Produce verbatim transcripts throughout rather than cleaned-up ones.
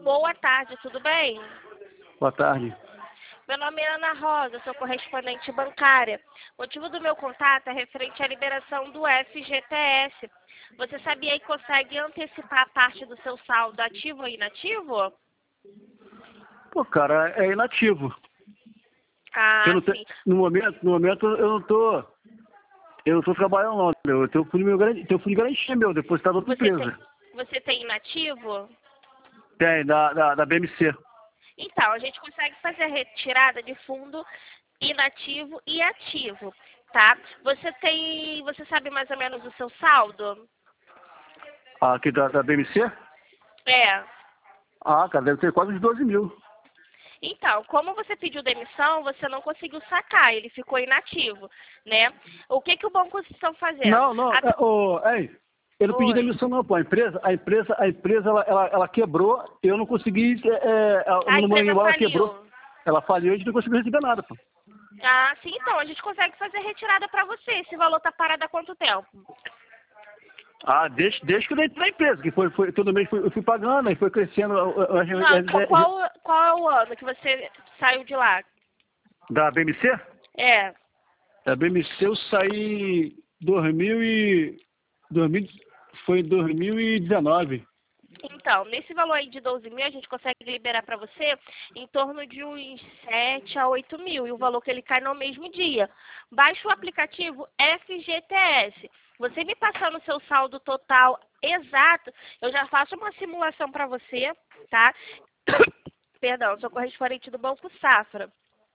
Boa tarde, tudo bem? Boa tarde. Meu nome é Ana Rosa, sou correspondente bancária. O motivo do meu contato é referente à liberação do F G T S. Você sabia que consegue antecipar parte do seu saldo ativo ou inativo? Pô, cara, é inativo. Ah, Eu não te... sim. no, momento, no momento eu não tô. Eu não tô trabalhando não, meu. Eu tenho fundo, meu, garan- tenho fundo de garantia, meu, depositado outra Você empresa. tem, você tem inativo? Tem, da, da, da B M C. Então, a gente consegue fazer a retirada de fundo inativo e ativo, tá? Você tem, você sabe mais ou menos o seu saldo? Ah, aqui da, da B M C? É. Ah, cara, deve ter quase uns doze mil. Então, como você pediu demissão, você não conseguiu sacar, ele ficou inativo, né? O que que o banco estão fazendo? Não, não, A- é, ô, ei, eu não pedi Oi. demissão não, pô. A empresa, a empresa, a empresa, ela, ela, ela quebrou, eu não consegui, é, é, ela- A no empresa ela quebrou. faliu. Ela faliu e a gente não conseguiu receber nada, pô. Ah, sim, então, a gente consegue fazer retirada para você. Esse valor tá parado há quanto tempo? Ah, desde, desde que eu entrei na empresa, que foi, foi, todo mês fui- eu fui pagando, aí foi crescendo a- a- a- Não, qual, a- qual, qual é o ano que você saiu de lá? da B M C? É. Da B M C eu saí dois mil e, dois mil, foi em dois mil e dezenove. Então, nesse valor aí de doze mil, a gente consegue liberar para você em torno de uns sete a oito mil. E o valor que ele cai no mesmo dia. Baixe o aplicativo F G T S. Você me passando o seu saldo total exato, eu já faço uma simulação para você, tá? Perdão, sou correspondente do Banco Safra.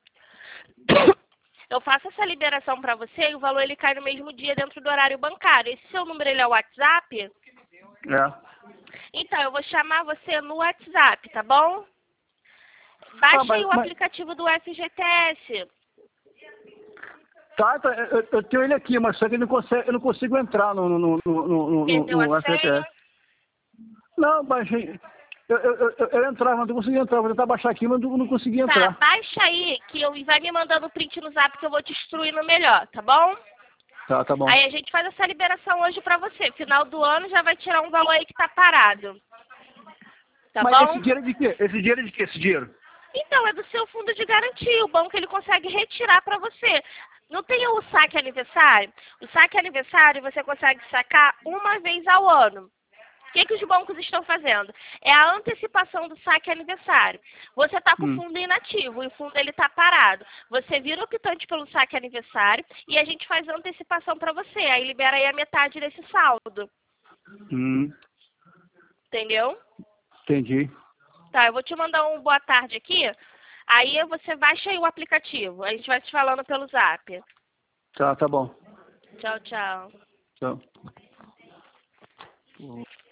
Eu faço essa liberação para você e o valor ele cai no mesmo dia dentro do horário bancário. Esse seu número ele é o WhatsApp? É. Então, eu vou chamar você no WhatsApp, tá bom? Ah, Baixe aí mas, o mas aplicativo do F G T S. tá, tá, eu, eu tenho ele aqui, mas só que eu não consigo, eu não consigo entrar no, no, no, no, no, no, Perdeu a no F G T S. senha? Não, mas eu, eu, eu, eu, eu entrava, mas não conseguia entrar, vou tentar baixar aqui, mas não, não consegui Tá, entrar. baixa aí que eu, e vai me mandando o print no zap que eu vou te instruindo melhor, tá bom? Tá, tá bom. Aí a gente faz essa liberação hoje pra você. Final do ano já vai tirar um valor aí que tá parado. Tá Mas esse bom? dinheiro é de quê? Esse dinheiro é de quê, esse dinheiro? Então, é do seu fundo de garantia. O banco ele consegue retirar para você. Não tem o saque aniversário? O saque aniversário você consegue sacar uma vez ao ano. O que, que os bancos estão fazendo? É a antecipação do saque aniversário. Você está com o Hum. fundo inativo e o fundo ele está parado. Você vira o quitante pelo saque aniversário e a gente faz a antecipação para você. Aí libera aí a metade desse saldo. Hum. Entendeu? Entendi. Tá, eu vou te mandar um boa tarde aqui. Aí você baixa aí o aplicativo. A gente vai te falando pelo zap. Tá, tá bom. Tchau, tchau. Tchau.